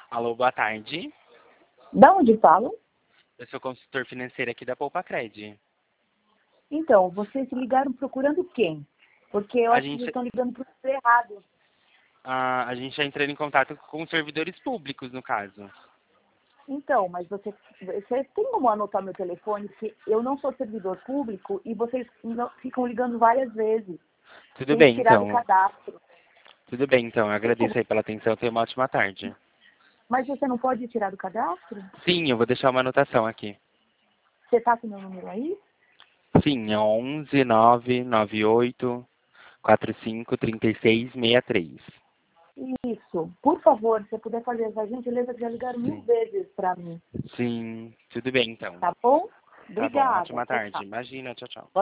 Alô, boa tarde. Da onde falam? Eu sou consultor financeiro aqui da Poupa-Cred. Então, vocês ligaram procurando quem? Porque eu A acho que vocês gente, estão ligando para o número errado. a gente já entrou em contato com servidores públicos, no caso. Então, mas você tem como anotar meu telefone? Porque eu não sou servidor público e vocês ficam ligando várias vezes. Tudo Tem que bem, tirar do então. cadastro. Tudo bem, então. Eu Tem como? agradeço aí pela atenção. Tenha uma ótima tarde. Mas você não pode tirar do cadastro? Sim, eu vou deixar uma anotação aqui. Você está com o meu número aí? Sim, é 11 998 45 36 63. Isso. Por favor, se você puder fazer essa gentileza, que já ligaram 1000 Sim. vezes para mim. Sim, tudo bem, então. Tá bom? Tá bom, Obrigada. ótima Tchau, tarde. tchau. Imagina, tchau, tchau.